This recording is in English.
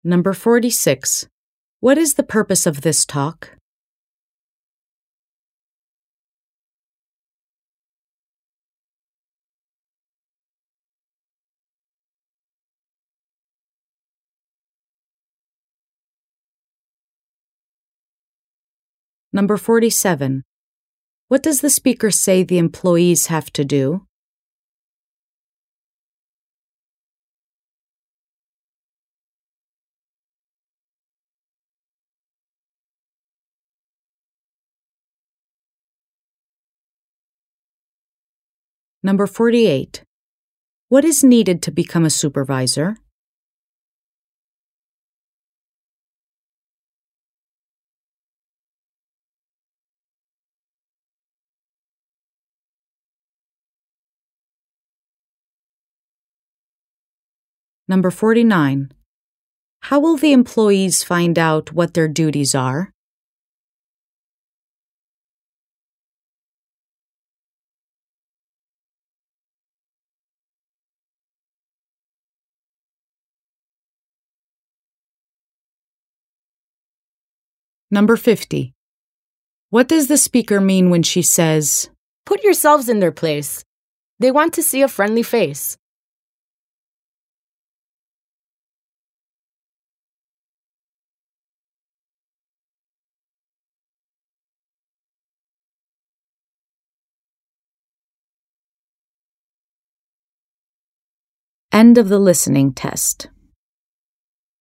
Number 46. What is the purpose of this talk? Number 47. What does the speaker say the employees have to do? Number 48. What is needed to become a supervisor? Number 49. How will the employees find out what their duties are? Number 50. What does the speaker mean when she says, Put yourselves in their place. They want to see a friendly face. End of the listening test.